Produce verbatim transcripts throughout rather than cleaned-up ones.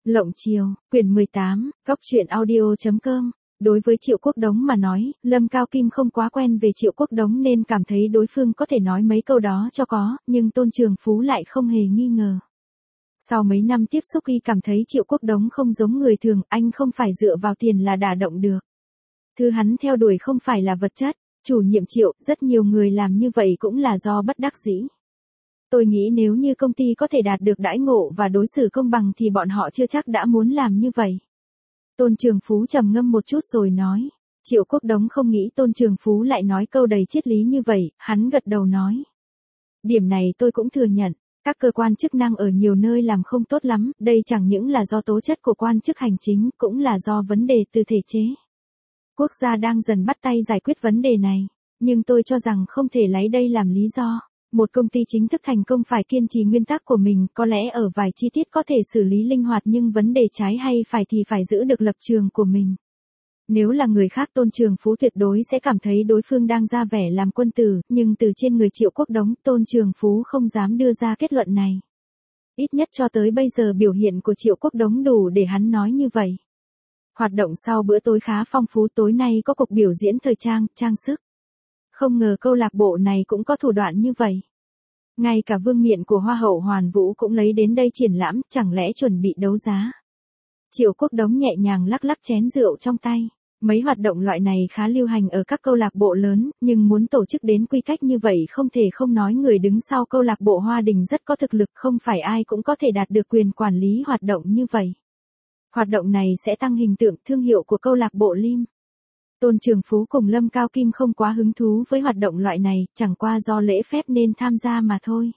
Lộng Chiều, quyển mười tám, góc truyện audio chấm com. Đối với Triệu Quốc Đống mà nói, Lâm Cao Kim không quá quen về Triệu Quốc Đống nên cảm thấy đối phương có thể nói mấy câu đó cho có, nhưng Tôn Trường Phú lại không hề nghi ngờ. Sau mấy năm tiếp xúc y cảm thấy Triệu Quốc Đống không giống người thường, anh không phải dựa vào tiền là đả động được. Thứ hắn theo đuổi không phải là vật chất, chủ nhiệm Triệu, rất nhiều người làm như vậy cũng là do bất đắc dĩ. Tôi nghĩ nếu như công ty có thể đạt được đãi ngộ và đối xử công bằng thì bọn họ chưa chắc đã muốn làm như vậy. Tôn Trường Phú trầm ngâm một chút rồi nói. Triệu Quốc Đống không nghĩ Tôn Trường Phú lại nói câu đầy triết lý như vậy, hắn gật đầu nói. Điểm này tôi cũng thừa nhận, các cơ quan chức năng ở nhiều nơi làm không tốt lắm, đây chẳng những là do tố chất của quan chức hành chính, cũng là do vấn đề từ thể chế. Quốc gia đang dần bắt tay giải quyết vấn đề này, nhưng tôi cho rằng không thể lấy đây làm lý do. Một công ty chính thức thành công phải kiên trì nguyên tắc của mình, có lẽ ở vài chi tiết có thể xử lý linh hoạt nhưng vấn đề trái hay phải thì phải giữ được lập trường của mình. Nếu là người khác Tôn Trường Phú tuyệt đối sẽ cảm thấy đối phương đang ra vẻ làm quân tử, nhưng từ trên người Triệu Quốc Đống, Tôn Trường Phú không dám đưa ra kết luận này. Ít nhất cho tới bây giờ biểu hiện của Triệu Quốc Đống đủ để hắn nói như vậy. Hoạt động sau bữa tối khá phong phú, tối nay có cuộc biểu diễn thời trang, trang sức. Không ngờ câu lạc bộ này cũng có thủ đoạn như vậy. Ngay cả vương miện của Hoa hậu Hoàn Vũ cũng lấy đến đây triển lãm, chẳng lẽ chuẩn bị đấu giá. Triệu Quốc Đống nhẹ nhàng lắc lắc chén rượu trong tay. Mấy hoạt động loại này khá lưu hành ở các câu lạc bộ lớn, nhưng muốn tổ chức đến quy cách như vậy không thể không nói người đứng sau câu lạc bộ Hoa Đình rất có thực lực, không phải ai cũng có thể đạt được quyền quản lý hoạt động như vậy. Hoạt động này sẽ tăng hình tượng thương hiệu của câu lạc bộ Lim. Tôn Trường Phú cùng Lâm Cao Kim không quá hứng thú với hoạt động loại này, chẳng qua do lễ phép nên tham gia mà thôi.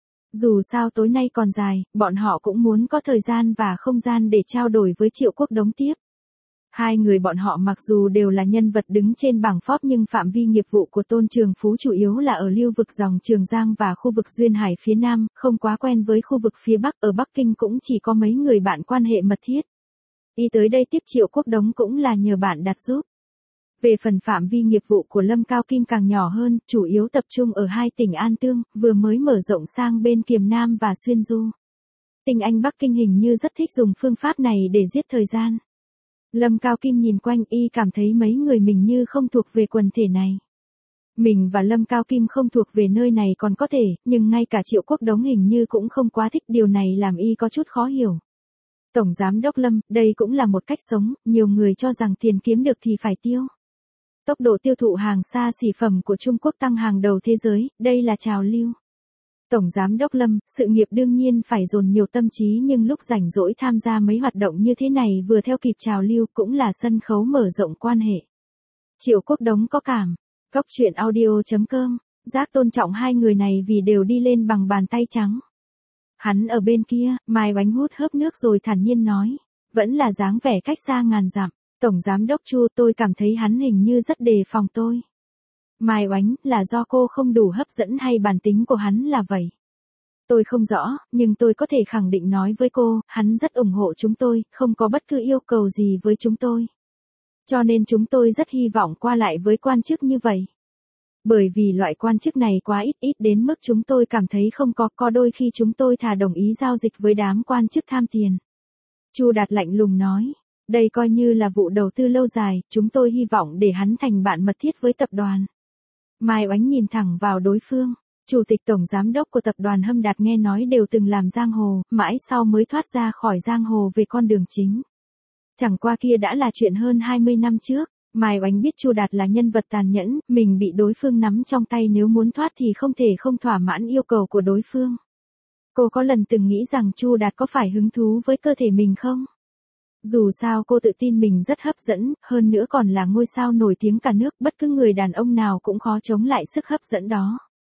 Dù sao tối nay còn dài, bọn họ cũng muốn có thời gian và không gian để trao đổi với Triệu Quốc Đống tiếp. Hai người bọn họ mặc dù đều là nhân vật đứng trên bảng Forbes nhưng phạm vi nghiệp vụ của Tôn Trường Phú chủ yếu là ở lưu vực dòng Trường Giang và khu vực Duyên Hải phía Nam, không quá quen với khu vực phía Bắc, ở Bắc Kinh cũng chỉ có mấy người bạn quan hệ mật thiết. Y tới đây tiếp Triệu Quốc Đống cũng là nhờ bạn đặt giúp. Về phần phạm vi nghiệp vụ của Lâm Cao Kim càng nhỏ hơn, chủ yếu tập trung ở hai tỉnh An Tương, vừa mới mở rộng sang bên Kiềm Nam và Xuyên Du. Tinh Anh Bắc Kinh hình như rất thích dùng phương pháp này để giết thời gian. Lâm Cao Kim nhìn quanh y cảm thấy mấy người mình như không thuộc về quần thể này. Mình và Lâm Cao Kim không thuộc về nơi này còn có thể, nhưng ngay cả Triệu Quốc Đống hình như cũng không quá thích, điều này làm y có chút khó hiểu. Tổng Giám đốc Lâm, đây cũng là một cách sống, nhiều người cho rằng tiền kiếm được thì phải tiêu. Tốc độ tiêu thụ hàng xa xỉ phẩm của Trung Quốc tăng hàng đầu thế giới, đây là trào lưu. Tổng Giám đốc Lâm, sự nghiệp đương nhiên phải dồn nhiều tâm trí nhưng lúc rảnh rỗi tham gia mấy hoạt động như thế này vừa theo kịp trào lưu cũng là sân khấu mở rộng quan hệ. Triệu Quốc Đống có cảm. Góc truyện audio chấm com. Giác tôn trọng hai người này vì đều đi lên bằng bàn tay trắng. Hắn ở bên kia, Mai Oánh hút hớp nước rồi thản nhiên nói. Vẫn là dáng vẻ cách xa ngàn dặm. Tổng Giám đốc Chu, tôi cảm thấy hắn hình như rất đề phòng tôi. Mai Oánh, là do cô không đủ hấp dẫn hay bản tính của hắn là vậy? Tôi không rõ, nhưng tôi có thể khẳng định nói với cô, hắn rất ủng hộ chúng tôi, không có bất cứ yêu cầu gì với chúng tôi. Cho nên chúng tôi rất hy vọng qua lại với quan chức như vậy. Bởi vì loại quan chức này quá ít ít đến mức chúng tôi cảm thấy không có, có đôi khi chúng tôi thà đồng ý giao dịch với đám quan chức tham tiền. Chu Đạt lạnh lùng nói. Đây coi như là vụ đầu tư lâu dài, chúng tôi hy vọng để hắn thành bạn mật thiết với tập đoàn. Mai Oánh nhìn thẳng vào đối phương. Chủ tịch tổng giám đốc của tập đoàn Hâm Đạt nghe nói đều từng làm giang hồ, mãi sau mới thoát ra khỏi giang hồ về con đường chính. Chẳng qua kia đã là chuyện hơn hai mươi năm trước. Mai Oánh biết Chu Đạt là nhân vật tàn nhẫn, mình bị đối phương nắm trong tay nếu muốn thoát thì không thể không thỏa mãn yêu cầu của đối phương. Cô có lần từng nghĩ rằng Chu Đạt có phải hứng thú với cơ thể mình không? Dù sao cô tự tin mình rất hấp dẫn, hơn nữa còn là ngôi sao nổi tiếng cả nước, bất cứ người đàn ông nào cũng khó chống lại sức hấp dẫn đó.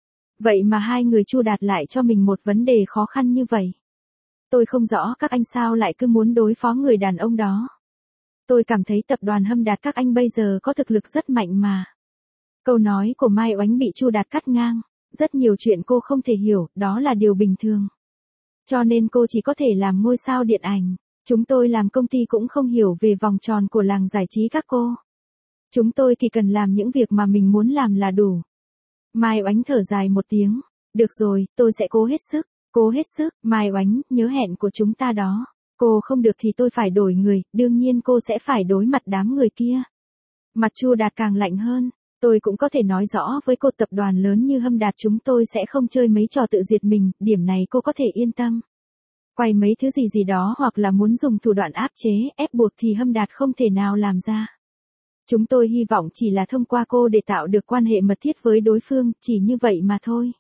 Vậy mà hai người Chu Đạt lại cho mình một vấn đề khó khăn như vậy. Tôi không rõ các anh sao lại cứ muốn đối phó người đàn ông đó. Tôi cảm thấy tập đoàn Hâm Đạt các anh bây giờ có thực lực rất mạnh mà. Câu nói của Mai Oánh bị Chu Đạt cắt ngang. Rất nhiều chuyện cô không thể hiểu, đó là điều bình thường. Cho nên cô chỉ có thể làm ngôi sao điện ảnh. Chúng tôi làm công ty cũng không hiểu về vòng tròn của làng giải trí các cô. Chúng tôi chỉ cần làm những việc mà mình muốn làm là đủ. Mai Oánh thở dài một tiếng. Được rồi, tôi sẽ cố hết sức. Cố hết sức, Mai Oánh, nhớ hẹn của chúng ta đó. Cô không được thì tôi phải đổi người, đương nhiên cô sẽ phải đối mặt đám người kia. Mặt Chu Đạt càng lạnh hơn. Tôi cũng có thể nói rõ với cô tập đoàn lớn như Hâm Đạt chúng tôi sẽ không chơi mấy trò tự diệt mình, điểm này cô có thể yên tâm. Quay mấy thứ gì gì đó hoặc là muốn dùng thủ đoạn áp chế, ép buộc thì Hâm Đạt không thể nào làm ra. Chúng tôi hy vọng chỉ là thông qua cô để tạo được quan hệ mật thiết với đối phương, chỉ như vậy mà thôi.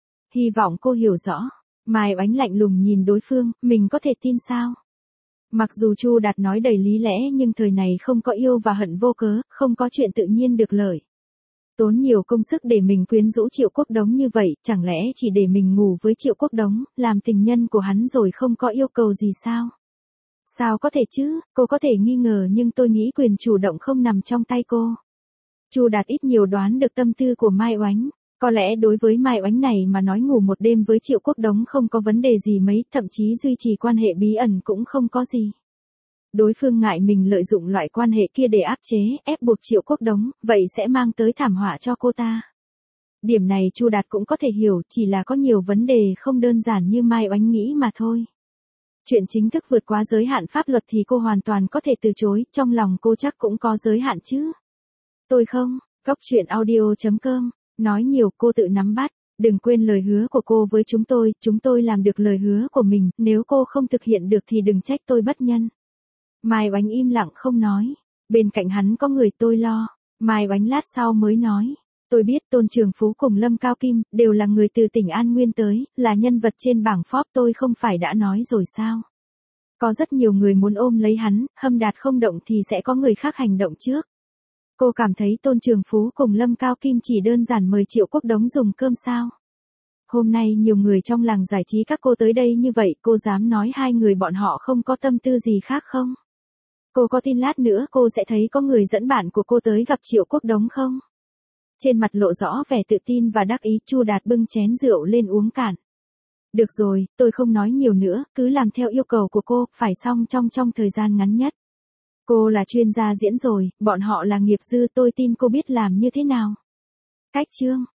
Hy vọng cô hiểu rõ. Mai Oánh lạnh lùng nhìn đối phương, mình có thể tin sao? Mặc dù Chu Đạt nói đầy lý lẽ nhưng thời này không có yêu và hận vô cớ, không có chuyện tự nhiên được lợi. Tốn nhiều công sức để mình quyến rũ Triệu Quốc Đống như vậy, chẳng lẽ chỉ để mình ngủ với Triệu Quốc Đống, làm tình nhân của hắn rồi không có yêu cầu gì sao? Sao có thể chứ, cô có thể nghi ngờ nhưng tôi nghĩ quyền chủ động không nằm trong tay cô. Chu Đạt ít nhiều đoán được tâm tư của Mai Oánh. Có lẽ đối với Mai Oánh này mà nói ngủ một đêm với Triệu Quốc Đống không có vấn đề gì mấy, thậm chí duy trì quan hệ bí ẩn cũng không có gì. Đối phương ngại mình lợi dụng loại quan hệ kia để áp chế, ép buộc Triệu Quốc Đống, vậy sẽ mang tới thảm họa cho cô ta. Điểm này Chu Đạt cũng có thể hiểu, chỉ là có nhiều vấn đề không đơn giản như Mai Oánh nghĩ mà thôi. Chuyện chính thức vượt quá giới hạn pháp luật thì cô hoàn toàn có thể từ chối, trong lòng cô chắc cũng có giới hạn chứ. Tôi không, Cốc Truyện Audio chấm com, nói nhiều cô tự nắm bắt, đừng quên lời hứa của cô với chúng tôi, chúng tôi làm được lời hứa của mình, nếu cô không thực hiện được thì đừng trách tôi bất nhân. Mai Oánh im lặng không nói, bên cạnh hắn có người tôi lo, Mai Oánh lát sau mới nói. Tôi biết Tôn Trường Phú cùng Lâm Cao Kim, đều là người từ tỉnh An Nguyên tới, là nhân vật trên bảng Forbes tôi không phải đã nói rồi sao. Có rất nhiều người muốn ôm lấy hắn, Hâm Đạt không động thì sẽ có người khác hành động trước. Cô cảm thấy Tôn Trường Phú cùng Lâm Cao Kim chỉ đơn giản mời Triệu Quốc Đống dùng cơm sao. Hôm nay nhiều người trong làng giải trí các cô tới đây như vậy, cô dám nói hai người bọn họ không có tâm tư gì khác không? Cô có tin lát nữa cô sẽ thấy có người dẫn bạn của cô tới gặp Triệu Quốc Đống không? Trên mặt lộ rõ vẻ tự tin và đắc ý, Chu Đạt bưng chén rượu lên uống cạn. Được rồi, tôi không nói nhiều nữa, cứ làm theo yêu cầu của cô, phải xong trong trong thời gian ngắn nhất. Cô là chuyên gia diễn rồi, bọn họ là nghiệp dư, tôi tin cô biết làm như thế nào. Cách chương